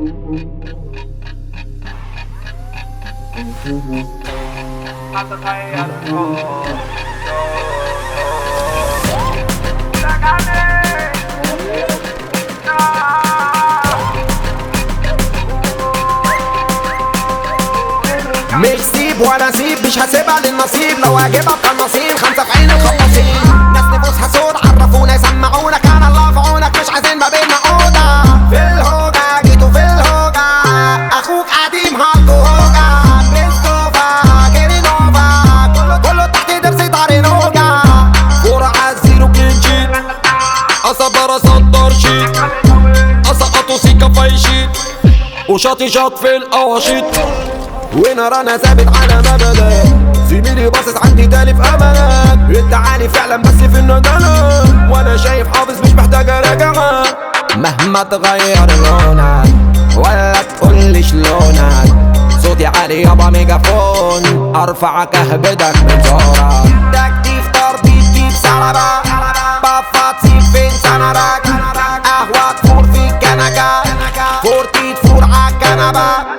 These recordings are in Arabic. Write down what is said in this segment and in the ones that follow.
مش سيب ولا سيب، مش هسيبها للنصيب، لو هجيبها بقناصين 5 في عين الخطاصين. ناس نفوسها سود عرفونا يسمعونا، كان الله في عونك، مش عايزين ما بينا اوضه. في الهوجه جيتوا في الهوجه، اخوك قديم هالكو هوجه. بيستوفا جيري نوفا، كله تحت درسي طاري نوجه. كورة عالزيرو كلينشيت، اصبر اصدر شيت، اسقطوا سيكا فايشيت، وشاطي شاط في القواشيط. ونرى انا ثابت على مبدأ، زميلي باصص عندي تاني في املك. انت عالي فعلا بس في الندلة، وانا شايف حافظ مش محتاج اراجعها. مهما تغير لونك ولا تقولش لونك، صوتي عالي يابا ميجافون، ارفعك اهبدك من زورك. تكتيف تربيط جيب سلبة، بفات سيب فين سندك. قهوة تفور في الكنكة، فورتي تفور عالكنبة.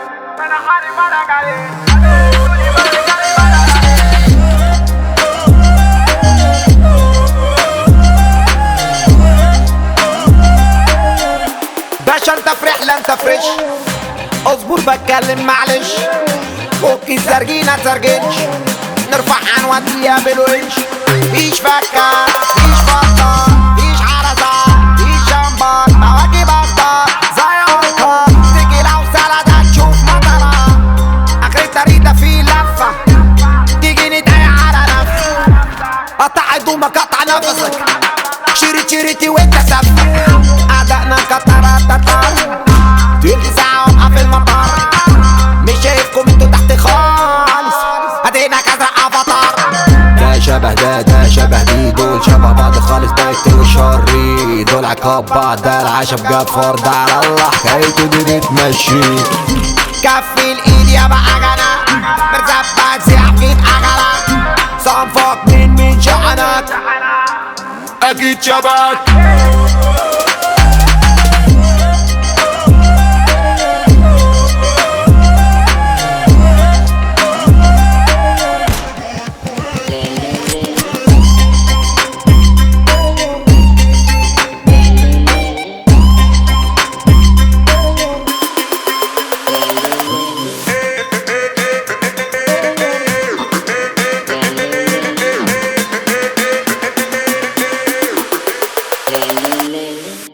باشا انت في رحلة انت فريش، اصبر بتكلم معلش. فك الزرجينة تزرجنش، نرفع عنوديها بالونش. فيش فكة فيش بطة فيش عرسة فيش جنبك، مواكب افضل زي هالكا. تيجي لو سلطة تشوف مطرة، اخرتها ريدة في لفة، تيجي نتضايق على نفسك. قطع هدومك قطع نفسك، شريتي وانت سفة. أعدائنا كترات تلقي ساعة وقع في المطار، مش شايفكم انتوا تحت خالص، هدينا كذا افاتار. ده شبه ده شبه دي، دول شبه بعض خالص، ده يكتر وشري، دول عقاب بعض، ده العشب جفار، ده على الله حكايته دي بتمشي. كفي الايد يا بعجلة، مرزبك سيح فيك عجلة، صنفك من شعنك، اكيد شبك.